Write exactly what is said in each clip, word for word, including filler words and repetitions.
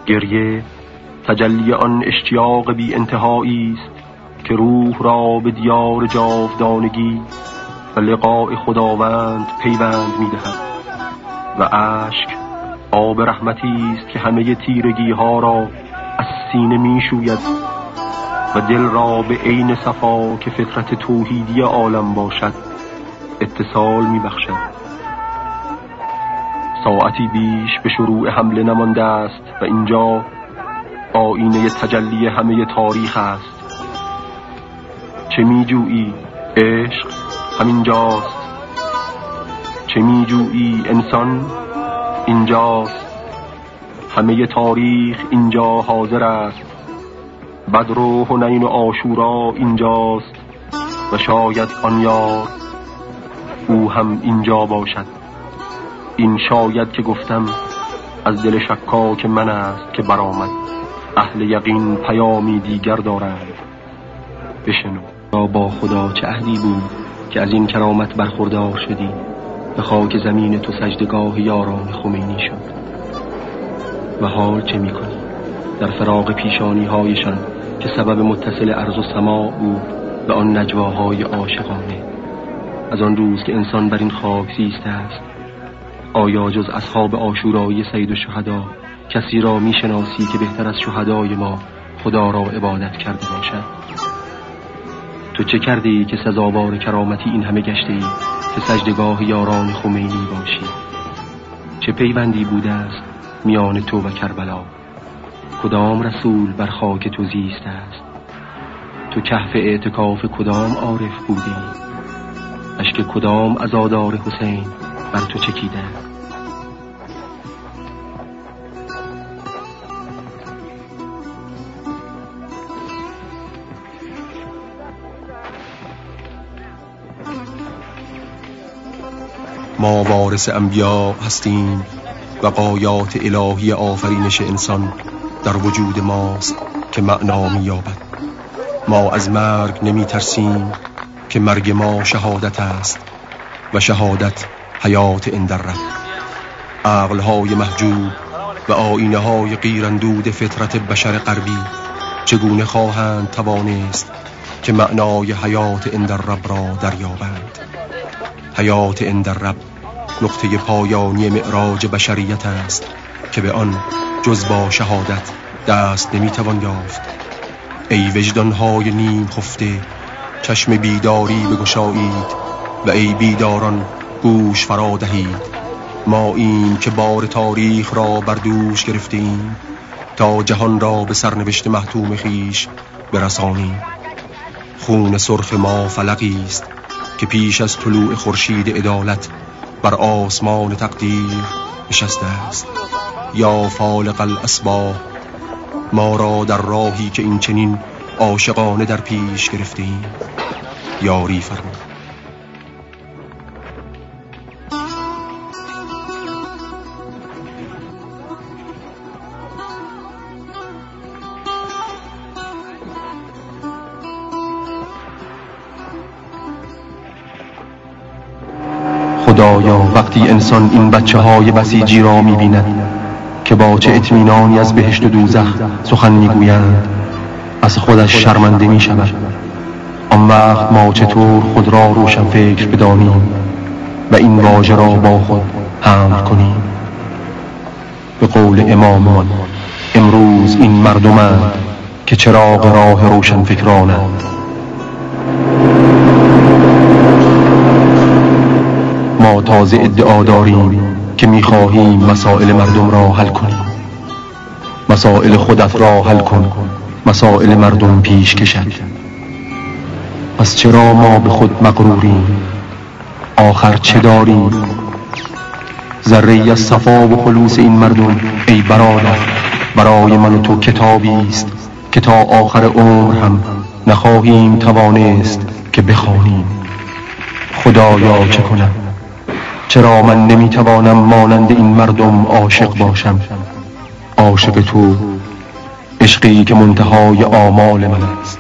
گریه تجلی آن اشتیاق بی انتهایی است که روح را به دیار جاودانگی و لقاء خداوند پیوند می‌دهد و اشک آب رحمتی است که همه تیرگی ها را از سینه می‌شوید و دل را به عین صفا که فطرت توحیدی عالم باشد اتصال می‌بخشد. ساعتی بیش به شروع حمله نمانده است و اینجا آینه تجلی همه تاریخ است. چه می‌جویی؟ عشق همینجاست. چه می‌جویی؟ انسان اینجاست. همه تاریخ اینجا حاضر است. بدر و حنین و عاشورا اینجاست و شاید آن یار او هم اینجا باشد. این شاید که گفتم از دل شکاک من است که برآمد. اهل یقین پیامی دیگر دارند. بشنو. با خدا چه عهدی بود که از این کرامت برخوردار شدی. به خاک زمین تو سجدگاه یاران خمینی شد. و حال چه میکنی؟ در فراق پیشانی هایشان که سبب متصل ارض و سماع بود و آن نجواهای عاشقانه. از آن روز که انسان بر این خاک زیسته است، آیا جز اصحاب عاشورایی سید الشهدا کسی را میشناسی که بهتر از شهدای ما خدا را عبادت کرده باشد؟ تو چه کرده ای که سزاوار کرامتی این همه گشته ای که سجدگاه یاران خمینی باشی؟ چه پیوندی بوده است میان تو و کربلا؟ کدام رسول بر خاک تو زیسته است؟ تو کهف اعتکاف کدام عارف بودی؟ اشک کدام عزادار حسین بر تو چکیده؟ ما وارث انبیا هستیم و غایات الهی آفرینش انسان در وجود ماست که معنا می‌یابد. ما از مرگ نمی ترسیم که مرگ ما شهادت است و شهادت حیات اندر رب. عقل‌های محجوب و آیینه‌های غیراندود فطرت بشر غربی چگونه خواهند توانست که معنای حیات اندر رب را دریابند؟ حیات اندر رب نقطه پایانی معراج بشریت است که به آن جز با شهادت دست نمیتوان یافت. ای وجدانهای نیم خفته، چشم بیداری بگشایید و ای بیداران گوش فرا دهید. ما این که بار تاریخ را بر دوش گرفتیم تا جهان را به سرنوشت محتوم خیش برسانیم. خون سرخ ما فلقی است که پیش از طلوع خورشید عدالت بر آسمان تقدیر نشسته است. یا فالق الاسباح، ما را در راهی که این چنین عاشقانه در پیش گرفتیم یاری فرما. خدایا وقتی انسان این بچه های بسیجی را می بیند که با چه اطمینانی از بهشت و دوزخ سخن می گویند از خودش شرمنده می شود. آن وقت ما چطور خود را روشن فکر بدانیم و این واژه را با خود حمل کنیم؟ به قول امامان امروز این مردمند که چراغ راه روشن فکرانند. ما تازه ادعا داریم که می‌خواهیم مسائل مردم را حل کنیم. مسائل خودت را حل کن، مسائل مردم پیش کشد. پس چرا ما به خود مغروریم؟ آخر چه داریم؟ ذره‌ای از صفا و خلوص این مردم ای برادر برای من و تو کتابی است که تا آخر عمر هم نخواهیم توانست که بخوانیم. خدایا چه کنم؟ چرا من نمیتوانم مانند این مردم عاشق باشم؟ عاشق تو، عشقی که منتهای آمال من است.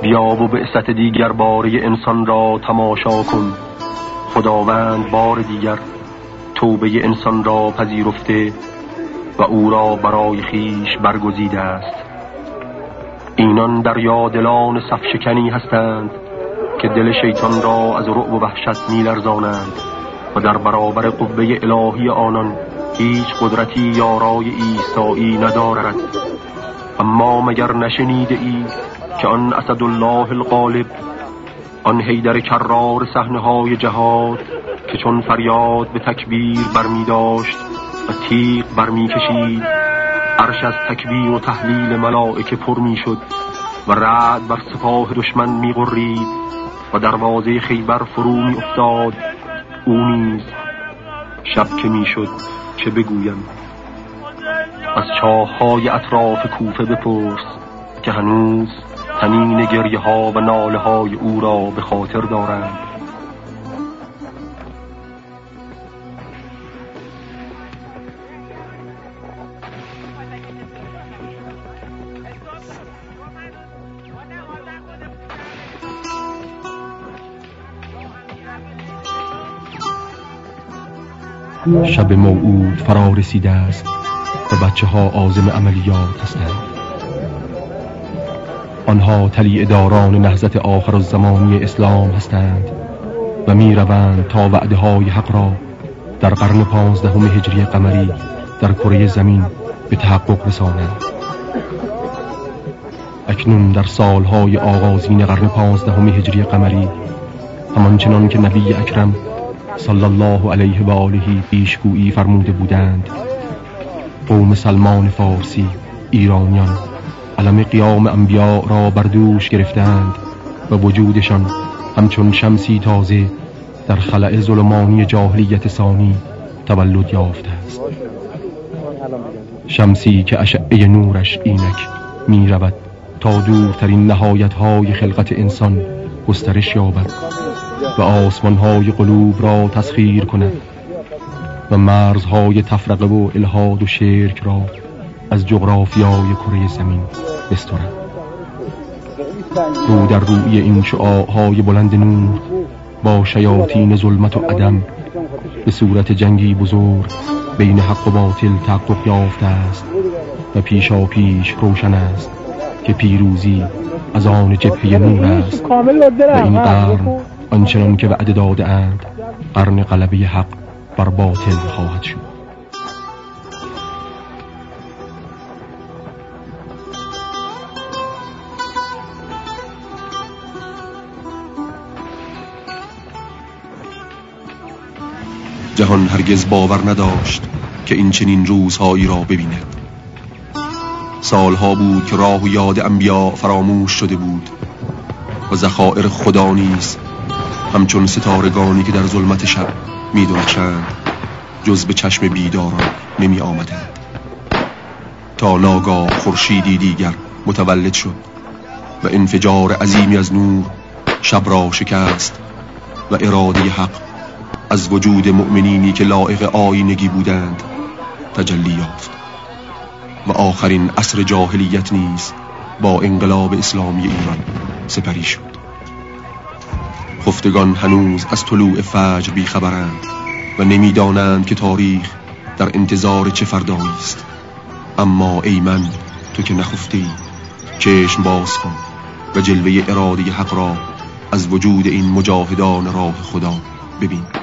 بیا و بعثت دیگر باره انسان را تماشا کن. خداوند بار دیگر توبه انسان را پذیرفته و او را برای خیش برگزیده است. اینان دریادلان صفشکنی هستند که دل شیطان را از رعب و وحشت می‌لرزانند و در برابر قوه الهی آنان هیچ قدرتی یارای ایستایی ندارد. اما مگر نشنیده ای که آن اسدالله الغالب، آن حیدر کرار صحنه‌های جهاد که چون فریاد به تکبیر برمی داشت و تیغ برمی کشید، عرش از تکبیر و تهلیل ملائکه پر می شد و رعد بر سپاه دشمن می غرید و دروازه خیبر فرو می افتاد. او نیز شب که می شد چه بگویم؟ از چاه‌های اطراف کوفه بپرس که هنوز تنین گریه ها و ناله های او را به خاطر دارند. شب موعود فرا رسیده است و بچه ها عازم عملیات هستند. آنها طلیع داران نهضت آخر الزمانی اسلام هستند و می روند تا وعده های حق را در قرن پانزدهم هجری قمری در کره زمین به تحقق رسانند. اکنون در سالهای آغازین قرن پانزدهم هجری قمری، همانچنان که نبی اکرم صلی الله علیه و آله پیشگویی فرموده بودند، قوم سلمان فارسی ایرانیان علم قیام انبیاء را بر دوش گرفتند و وجودشان همچون شمسی تازه در خلأ ظلمانی جاهلیت ثانی تولد یافته است. شمسی که اشعه نورش اینک می رود تا دورترین نهایت‌های خلقت انسان گسترش یابد و آسمان‌های قلوب را تسخیر کند و مرزهای تفرقه و الحاد و شرک را از جغرافیای کره زمین بسترد. رو در روی این شعاع‌های بلند نور با شیاطین ظلمت و عدم به صورت جنگی بزرگ بین حق و باطل تحقق یافته است و پیشا پیش روشن است که پیروزی از آن جبهه نور است و این قرن آنچنان که وعده داده اند قرن غلبه حق بر باطل خواهد شد. جهان هرگز باور نداشت که این چنین روزهایی را ببیند. سالها بود که راه و یاد انبیا فراموش شده بود و ذخایر خدا نیز همچون ستارگانی که در ظلمت شب می درخشند جز به چشم بیداران نمی آمدند، تا ناگاه خورشیدی دیگر متولد شد و انفجار عظیمی از نور شب را شکست و اراده حق از وجود مؤمنینی که لایق آیینگی بودند تجلی یافت و آخرین عصر جاهلیت نیز با انقلاب اسلامی ایران سپری شد. خفتگان هنوز از طلوع فجر بیخبرند و نمیدانند که تاریخ در انتظار چه فردایی است. اما ای من، تو که نخفتی، چشم باز کن و جلوه اراده حق را از وجود این مجاهدان راه خدا ببین.